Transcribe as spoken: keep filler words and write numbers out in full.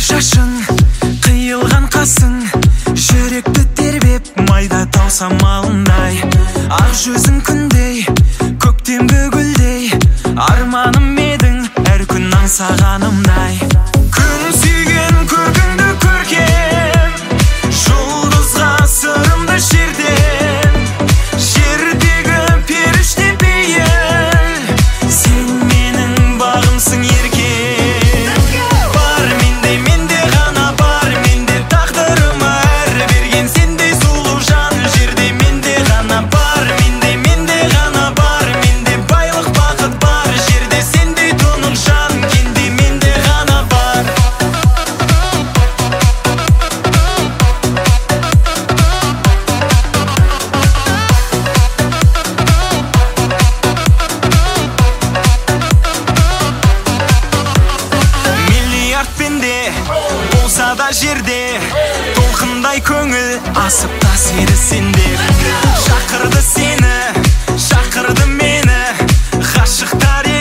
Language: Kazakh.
шашың, қиылған қасың, жүректі тербеп майда тау самалындай. Ақ жүзің күндей, көктемгі гүлдей, арманым едің әр күн аңсағанымдай. Күн сүйген көркіңді көркем, жұлдызға сырымды жерден, жердегі періште пейіл, сен менің бағымсың еркем. Бар менде, менде ғана бар, менде тағдырыма әр берген сендей сұлу жан, жерде менде ғана бар, менде, менде ғана бар, менде байлық бақыт бар, жерде сендей тұнық жан, кенде менде ғана бар. Миллиард пенде болса да жерде, толқындай көңіл асып тасиды сенде. Шақырды сені, шақырды мені, ғашықтар